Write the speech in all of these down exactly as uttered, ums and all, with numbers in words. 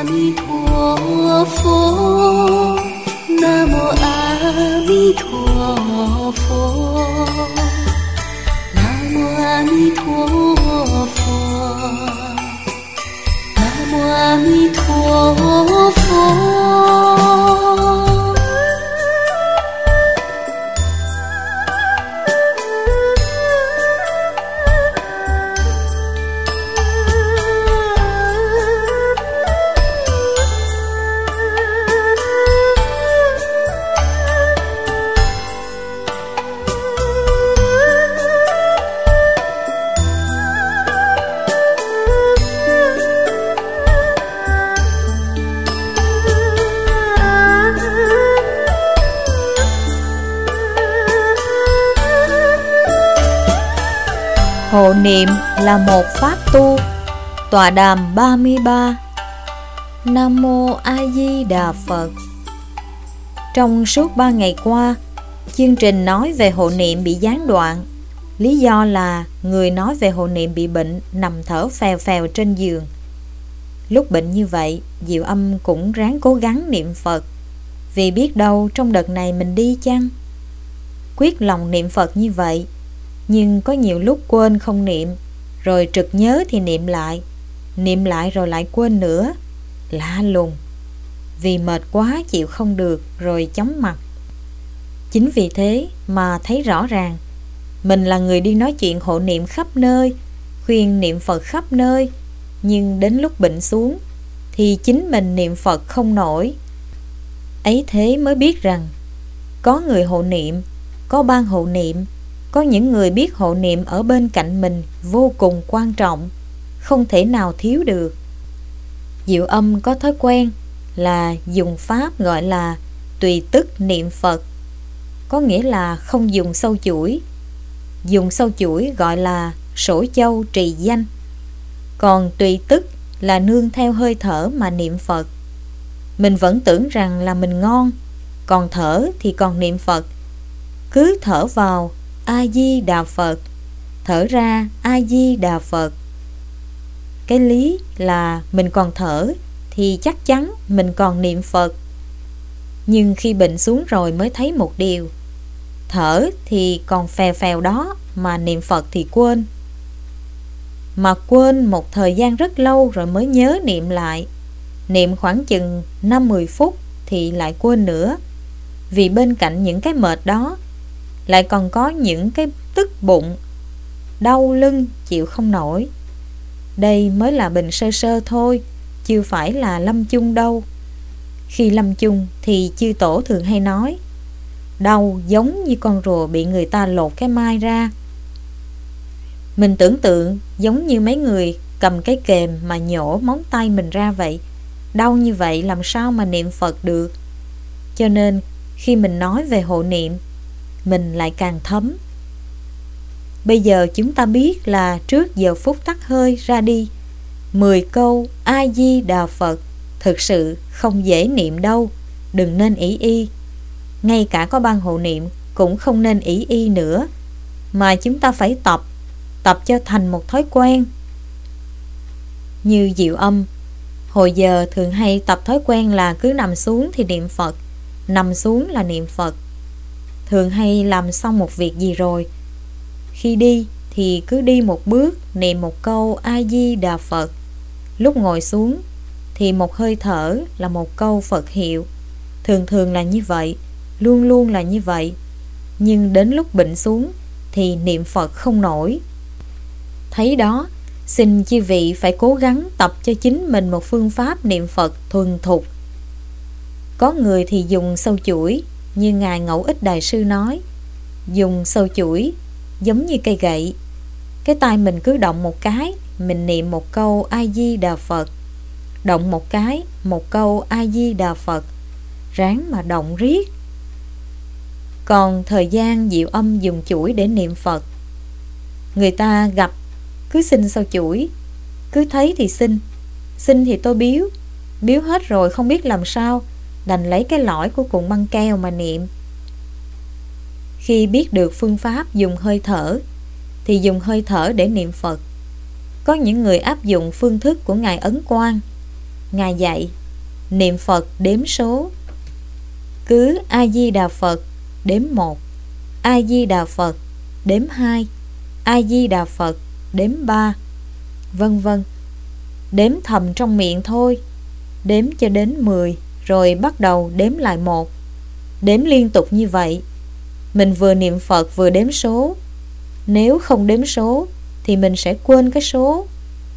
弥陀佛，南无阿弥陀佛，南无阿弥陀佛，南无阿弥陀佛。 Hộ niệm là một pháp tu. Tọa đàm ba mươi ba. Nam Mô A Di Đà Phật. Trong suốt ba ngày qua, chương trình nói về hộ niệm bị gián đoạn. Lý do là người nói về hộ niệm bị bệnh, nằm thở phèo phèo trên giường. Lúc bệnh như vậy, Diệu Âm cũng ráng cố gắng niệm Phật, vì biết đâu trong đợt này mình đi chăng. Quyết lòng niệm Phật như vậy, nhưng có nhiều lúc quên không niệm, rồi trực nhớ thì niệm lại, niệm lại rồi lại quên nữa. Lạ lùng. Vì mệt quá chịu không được rồi chóng mặt. Chính vì thế mà thấy rõ ràng mình là người đi nói chuyện hộ niệm khắp nơi, khuyên niệm Phật khắp nơi, nhưng đến lúc bệnh xuống thì chính mình niệm Phật không nổi. Ấy thế mới biết rằng có người hộ niệm, có ban hộ niệm, có những người biết hộ niệm ở bên cạnh mình vô cùng quan trọng, không thể nào thiếu được. Diệu Âm có thói quen là dùng pháp gọi là tùy tức niệm Phật, có nghĩa là không dùng sâu chuỗi. Dùng sâu chuỗi gọi là sổ châu trì danh, còn tùy tức là nương theo hơi thở mà niệm Phật. Mình vẫn tưởng rằng là mình ngon, còn thở thì còn niệm Phật. Cứ thở vào A Di Đà Phật, thở ra A Di Đà Phật. Cái lý là mình còn thở thì chắc chắn mình còn niệm Phật. Nhưng khi bệnh xuống rồi mới thấy một điều: thở thì còn phèo phèo đó, mà niệm Phật thì quên. Mà quên một thời gian rất lâu rồi mới nhớ niệm lại. Niệm khoảng chừng năm mười phút thì lại quên nữa. Vì bên cạnh những cái mệt đó lại còn có những cái tức bụng, đau lưng chịu không nổi. Đây mới là bệnh sơ sơ thôi, chưa phải là lâm chung đâu. Khi lâm chung thì chư tổ thường hay nói đau giống như con rùa bị người ta lột cái mai ra. Mình tưởng tượng giống như mấy người cầm cái kềm mà nhổ móng tay mình ra vậy. Đau như vậy làm sao mà niệm Phật được. Cho nên khi mình nói về hộ niệm, mình lại càng thấm. Bây giờ chúng ta biết là trước giờ phút tắt hơi ra đi, mười câu A Di Đà Phật thực sự không dễ niệm đâu. Đừng nên ỷ y. Ngay cả có ban hộ niệm cũng không nên ỷ y nữa, mà chúng ta phải tập, tập cho thành một thói quen. Như Diệu Âm, hồi giờ thường hay tập thói quen là cứ nằm xuống thì niệm Phật, nằm xuống là niệm Phật. Thường hay làm xong một việc gì rồi, khi đi thì cứ đi một bước niệm một câu A Di Đà Phật. Lúc ngồi xuống thì một hơi thở là một câu Phật hiệu. Thường thường là như vậy, luôn luôn là như vậy. Nhưng đến lúc bệnh xuống thì niệm Phật không nổi. Thấy đó, xin chư vị phải cố gắng tập cho chính mình một phương pháp niệm Phật thuần thục. Có người thì dùng sâu chuỗi, như Ngài Ngẫu Ích Đại Sư nói, dùng sâu chuỗi giống như cây gậy. Cái tay mình cứ động một cái, mình niệm một câu A Di Đà Phật. Động một cái, một câu A Di Đà Phật. Ráng mà động riết. Còn thời gian Diệu Âm dùng chuỗi để niệm Phật, người ta gặp cứ xin sâu chuỗi, cứ thấy thì xin. Xin thì tôi biếu, biếu hết rồi không biết làm sao, đành lấy cái lõi của cuộn băng keo mà niệm. Khi biết được phương pháp dùng hơi thở thì dùng hơi thở để niệm Phật. Có những người áp dụng phương thức của Ngài Ấn Quang, Ngài dạy niệm Phật đếm số. Cứ A-di-đà Phật đếm một, A-di-đà Phật đếm hai, A-di-đà Phật đếm ba, vân vân. Đếm thầm trong miệng thôi. Đếm cho đến mười rồi bắt đầu đếm lại một. Đếm liên tục như vậy. Mình vừa niệm Phật vừa đếm số. Nếu không đếm số thì mình sẽ quên cái số.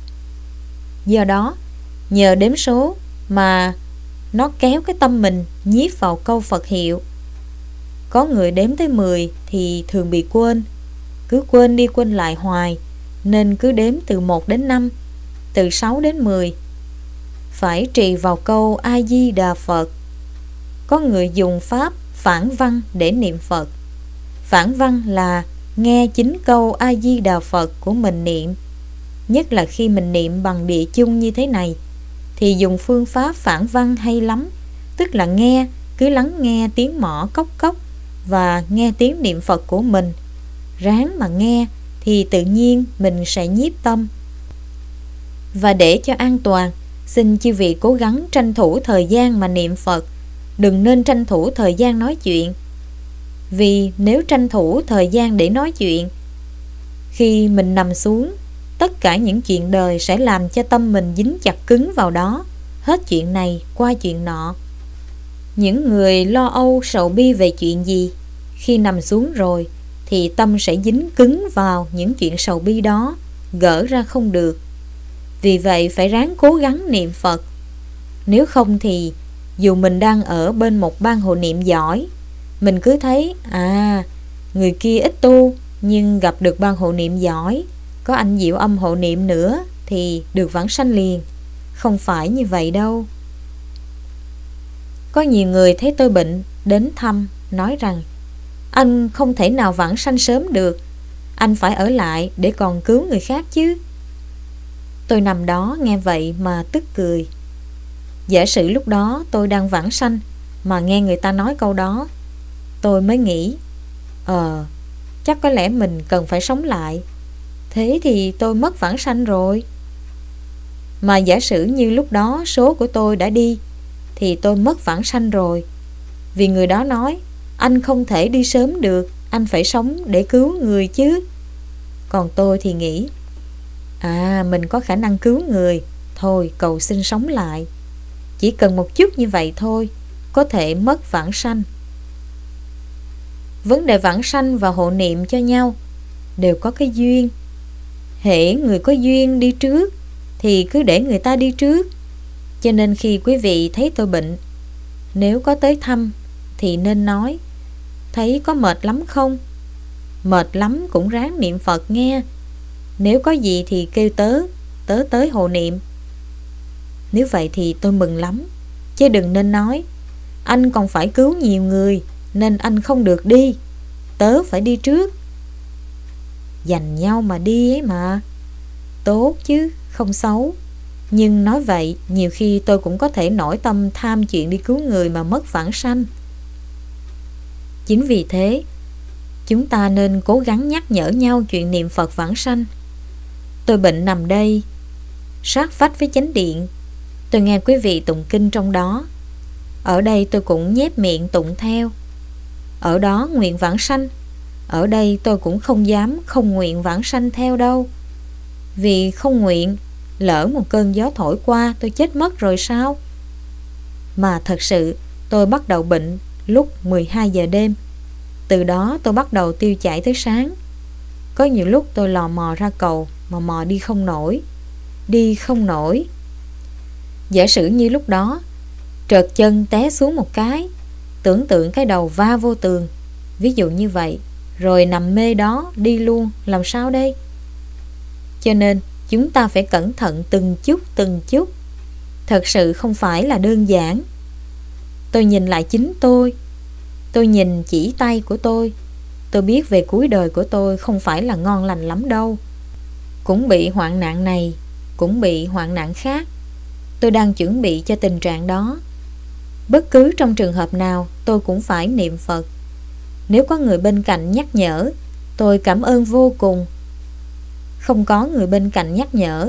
Do đó, nhờ đếm số mà nó kéo cái tâm mình nhiếp vào câu Phật hiệu. Có người đếm tới mười thì thường bị quên, cứ quên đi quên lại hoài, nên cứ đếm từ một đến năm, từ sáu đến mười. Phải trì vào câu A-di-đà Phật. Có người dùng pháp phản văn để niệm Phật. Phản văn là nghe chính câu A-di-đà Phật của mình niệm. Nhất là khi mình niệm bằng địa chung như thế này thì dùng phương pháp phản văn hay lắm. Tức là nghe, cứ lắng nghe tiếng mõ cốc cốc và nghe tiếng niệm Phật của mình. Ráng mà nghe thì tự nhiên mình sẽ nhiếp tâm. Và để cho an toàn, xin chư vị cố gắng tranh thủ thời gian mà niệm Phật. Đừng nên tranh thủ thời gian nói chuyện. Vì nếu tranh thủ thời gian để nói chuyện, khi mình nằm xuống, tất cả những chuyện đời sẽ làm cho tâm mình dính chặt cứng vào đó, hết chuyện này qua chuyện nọ. Những người lo âu sầu bi về chuyện gì, khi nằm xuống rồi thì tâm sẽ dính cứng vào những chuyện sầu bi đó, gỡ ra không được. Vì vậy phải ráng cố gắng niệm Phật. Nếu không thì dù mình đang ở bên một ban hộ niệm giỏi, mình cứ thấy à, người kia ít tu nhưng gặp được ban hộ niệm giỏi, có anh Diệu Âm hộ niệm nữa thì được vãng sanh liền. Không phải như vậy đâu. Có nhiều người thấy tôi bệnh đến thăm, nói rằng anh không thể nào vãng sanh sớm được, anh phải ở lại để còn cứu người khác chứ. Tôi nằm đó nghe vậy mà tức cười. Giả sử lúc đó tôi đang vãng sanh mà nghe người ta nói câu đó, tôi mới nghĩ Ờ, chắc có lẽ mình cần phải sống lại. Thế thì tôi mất vãng sanh rồi. Mà giả sử như lúc đó số của tôi đã đi thì tôi mất vãng sanh rồi. Vì người đó nói anh không thể đi sớm được, anh phải sống để cứu người chứ. Còn tôi thì nghĩ à, mình có khả năng cứu người, thôi cầu xin sống lại. Chỉ cần một chút như vậy thôi, có thể mất vãng sanh. Vấn đề vãng sanh và hộ niệm cho nhau đều có cái duyên. Hễ người có duyên đi trước thì cứ để người ta đi trước. Cho nên khi quý vị thấy tôi bệnh, nếu có tới thăm thì nên nói thấy có mệt lắm không? Mệt lắm cũng ráng niệm Phật nghe. Nếu có gì thì kêu tớ, tớ tới hộ niệm. Nếu vậy thì tôi mừng lắm. Chứ đừng nên nói anh còn phải cứu nhiều người nên anh không được đi, tớ phải đi trước. Dành nhau mà đi ấy mà. Tốt chứ, không xấu. Nhưng nói vậy, nhiều khi tôi cũng có thể nổi tâm tham chuyện đi cứu người mà mất vãng sanh. Chính vì thế, chúng ta nên cố gắng nhắc nhở nhau chuyện niệm Phật vãng sanh. Tôi bệnh nằm đây, sát vách với chánh điện, tôi nghe quý vị tụng kinh trong đó. Ở đây tôi cũng nhép miệng tụng theo. Ở đó nguyện vãng sanh, ở đây tôi cũng không dám không nguyện vãng sanh theo đâu. Vì không nguyện, lỡ một cơn gió thổi qua tôi chết mất rồi sao? Mà thật sự tôi bắt đầu bệnh lúc mười hai giờ đêm. Từ đó tôi bắt đầu tiêu chảy tới sáng. Có nhiều lúc tôi lò mò ra cầu mà mò đi không nổi. Đi không nổi. Giả sử như lúc đó trợt chân té xuống một cái, tưởng tượng cái đầu va vô tường, ví dụ như vậy, rồi nằm mê đó đi luôn, làm sao đây? Cho nên chúng ta phải cẩn thận từng chút từng chút. Thật sự không phải là đơn giản. Tôi nhìn lại chính tôi, tôi nhìn chỉ tay của tôi, tôi biết về cuối đời của tôi không phải là ngon lành lắm đâu. Cũng bị hoạn nạn này, cũng bị hoạn nạn khác. Tôi đang chuẩn bị cho tình trạng đó. Bất cứ trong trường hợp nào tôi cũng phải niệm Phật. Nếu có người bên cạnh nhắc nhở, tôi cảm ơn vô cùng. Không có người bên cạnh nhắc nhở,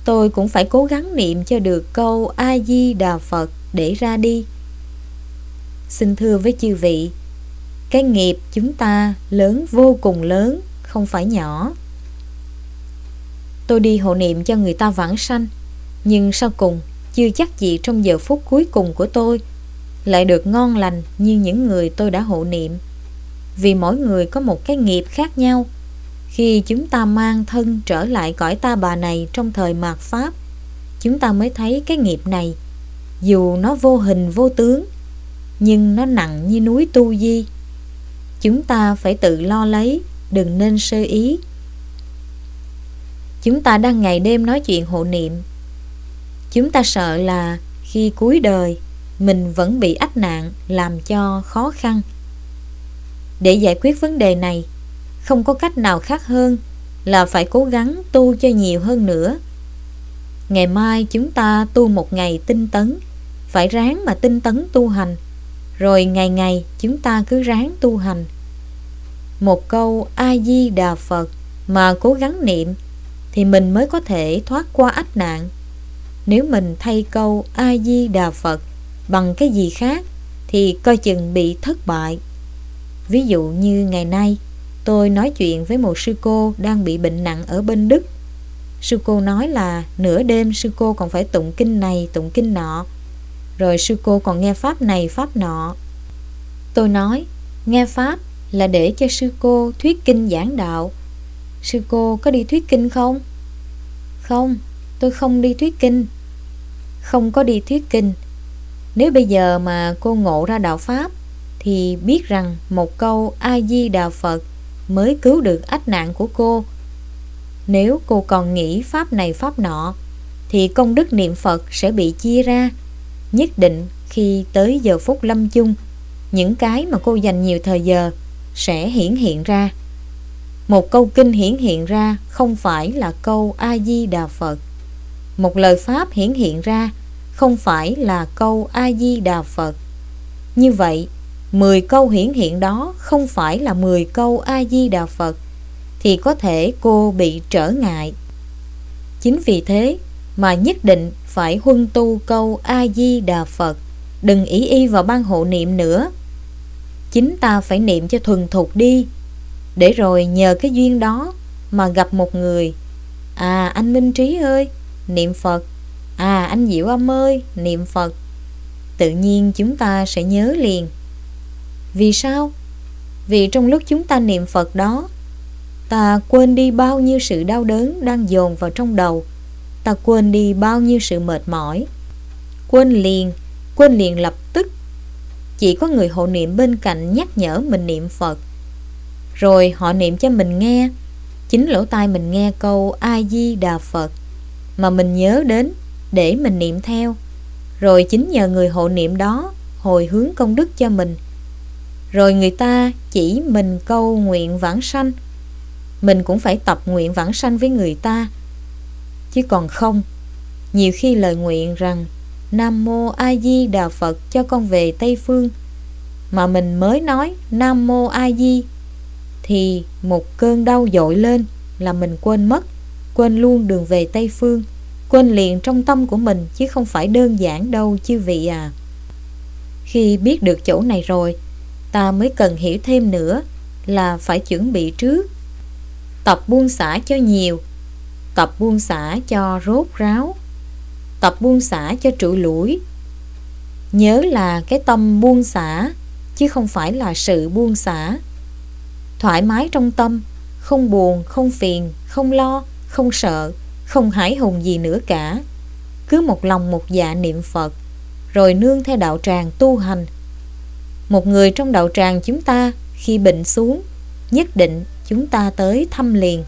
tôi cũng phải cố gắng niệm cho được câu A-di-đà Phật để ra đi. Xin thưa với chư vị, cái nghiệp chúng ta lớn, vô cùng lớn, không phải nhỏ. Tôi đi hộ niệm cho người ta vãng sanh, nhưng sau cùng chưa chắc gì trong giờ phút cuối cùng của tôi lại được ngon lành như những người tôi đã hộ niệm. Vì mỗi người có một cái nghiệp khác nhau. Khi chúng ta mang thân trở lại cõi ta bà này trong thời mạt Pháp, chúng ta mới thấy cái nghiệp này, dù nó vô hình vô tướng, nhưng nó nặng như núi Tu Di. Chúng ta phải tự lo lấy, đừng nên sơ ý. Chúng ta đang ngày đêm nói chuyện hộ niệm. Chúng ta sợ là khi cuối đời mình vẫn bị ách nạn làm cho khó khăn. Để giải quyết vấn đề này, không có cách nào khác hơn là phải cố gắng tu cho nhiều hơn nữa. Ngày mai chúng ta tu một ngày tinh tấn, phải ráng mà tinh tấn tu hành, rồi ngày ngày chúng ta cứ ráng tu hành. Một câu A-di-đà Phật mà cố gắng niệm thì mình mới có thể thoát qua ách nạn. Nếu mình thay câu A-di-đà Phật bằng cái gì khác thì coi chừng bị thất bại. Ví dụ như ngày nay tôi nói chuyện với một sư cô đang bị bệnh nặng ở bên Đức. Sư cô nói là nửa đêm sư cô còn phải tụng kinh này tụng kinh nọ, rồi sư cô còn nghe pháp này pháp nọ. Tôi nói nghe pháp là để cho sư cô thuyết kinh giảng đạo. Sư cô có đi thuyết kinh không? Không, tôi không đi thuyết kinh. Không có đi thuyết kinh. Nếu bây giờ mà cô ngộ ra đạo pháp thì biết rằng một câu A-di-đà Phật mới cứu được ách nạn của cô. Nếu cô còn nghĩ pháp này pháp nọ thì công đức niệm Phật sẽ bị chia ra. Nhất định khi tới giờ phút lâm chung, những cái mà cô dành nhiều thời giờ sẽ hiển hiện ra. Một câu kinh hiển hiện ra không phải là câu A-di-đà Phật. Một lời pháp hiển hiện ra không phải là câu A-di-đà Phật. Như vậy, mười câu hiển hiện đó không phải là mười câu A-di-đà Phật, thì có thể cô bị trở ngại. Chính vì thế mà nhất định phải huân tu câu A-di-đà Phật, đừng ý y vào ban hộ niệm nữa. Chính ta phải niệm cho thuần thục đi, để rồi nhờ cái duyên đó mà gặp một người. À anh Minh Trí ơi, niệm Phật. À anh Diệu Âm ơi, niệm Phật. Tự nhiên chúng ta sẽ nhớ liền. Vì sao? Vì trong lúc chúng ta niệm Phật đó, ta quên đi bao nhiêu sự đau đớn đang dồn vào trong đầu. Ta quên đi bao nhiêu sự mệt mỏi. Quên liền, quên liền lập tức. Chỉ có người hộ niệm bên cạnh nhắc nhở mình niệm Phật, rồi họ niệm cho mình nghe. Chính lỗ tai mình nghe câu A-di-đà Phật mà mình nhớ đến để mình niệm theo. Rồi chính nhờ người hộ niệm đó hồi hướng công đức cho mình. Rồi người ta chỉ mình câu nguyện vãng sanh, mình cũng phải tập nguyện vãng sanh với người ta. Chứ còn không, nhiều khi lời nguyện rằng Nam Mô A Di Đà Phật cho con về Tây Phương, mà mình mới nói Nam Mô A Di thì một cơn đau dội lên là mình quên mất, quên luôn đường về Tây Phương, quên liền trong tâm của mình, chứ không phải đơn giản đâu chư vị à. Khi biết được chỗ này rồi, ta mới cần hiểu thêm nữa là phải chuẩn bị trước. Tập buông xả cho nhiều, tập buông xả cho rốt ráo, tập buông xả cho trụi lủi. Nhớ là cái tâm buông xả, chứ không phải là sự buông xả. Thoải mái trong tâm, không buồn, không phiền, không lo, không sợ, không hãi hùng gì nữa cả. Cứ một lòng một dạ niệm Phật, rồi nương theo đạo tràng tu hành. Một người trong đạo tràng chúng ta khi bệnh xuống, nhất định chúng ta tới thăm liền.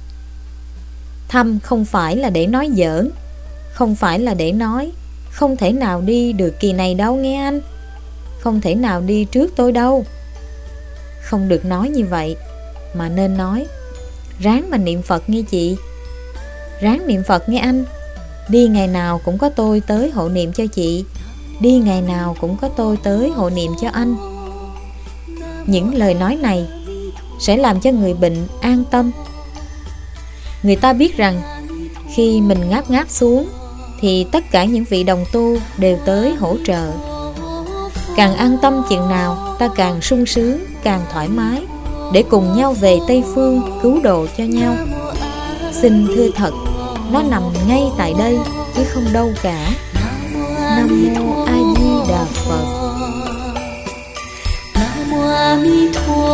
Thăm không phải là để nói giỡn, không phải là để nói không thể nào đi được kỳ này đâu nghe anh, không thể nào đi trước tôi đâu. Không được nói như vậy, mà nên nói ráng mà niệm Phật nghe chị, ráng niệm Phật nghe anh. Đi ngày nào cũng có tôi tới hộ niệm cho chị, đi ngày nào cũng có tôi tới hộ niệm cho anh. Những lời nói này sẽ làm cho người bệnh an tâm. Người ta biết rằng Khi mình ngáp ngáp xuống thì tất cả những vị đồng tu đều tới hỗ trợ. Càng an tâm chuyện nào, ta càng sung sướng, càng thoải mái, để cùng nhau về Tây Phương cứu độ cho nhau. Xin thưa thật, nó nằm ngay tại đây chứ không đâu cả. Nam Mô A Di Đà Phật. Nam Mô A Di Đà Phật.